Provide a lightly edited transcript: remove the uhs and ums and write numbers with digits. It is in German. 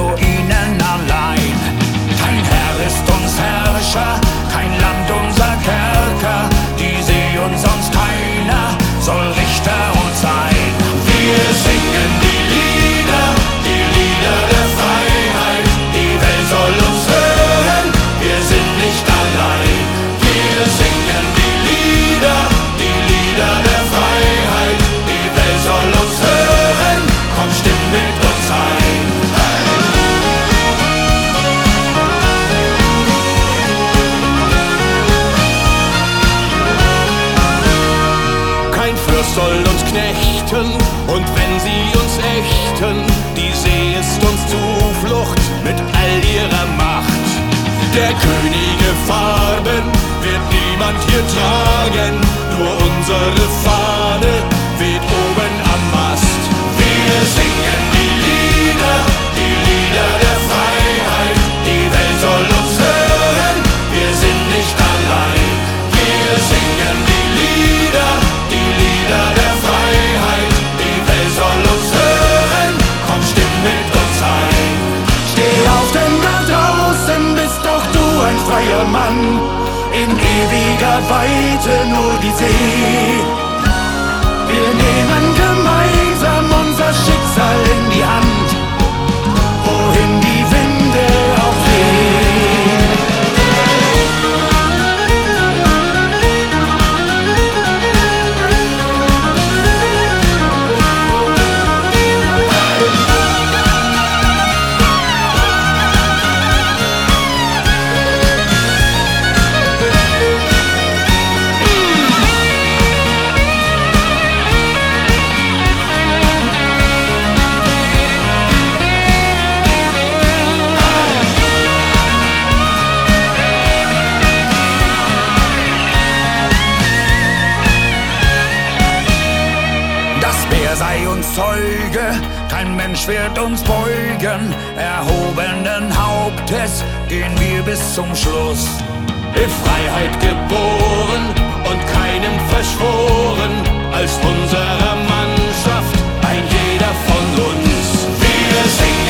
nur ihnen allein. Kein Herr ist uns Herrscher, kein Land unser Kerker, die See und sonst keiner soll Richter uns sein. Wir singen die Lieder der Freiheit, die Welt soll uns hören, wir sind nicht allein. Wir singen die Lieder der Freiheit, die Welt soll uns hören, komm, stimm mit uns ein. Kein Fürst soll uns knechten, und wenn sie uns ächten, die See ist uns Zuflucht mit all ihrer Macht. Der Könige Farben wird niemand hier tragen, nur unsere Fahne weht oben am Mast. Wir singen die Lieder der Freiheit, die Welt soll uns hören, wir sind nicht allein. Wir singen die Lieder der Freiheit, die Welt soll uns hören, komm, stimm mit uns ein. Steh auf, denn da draußen bist doch du ein freier Mann, in ewiger Weite nur die See. Wir nehmen gemeinsam unser Schicksal in die Hand, wohin die Winde auch wehen. Sei uns Zeuge, kein Mensch wird uns beugen. Erhobenen Hauptes gehen wir bis zum Schluss. In Freiheit geboren und keinem verschworen, als unserer Mannschaft ein jeder von uns. Wir singen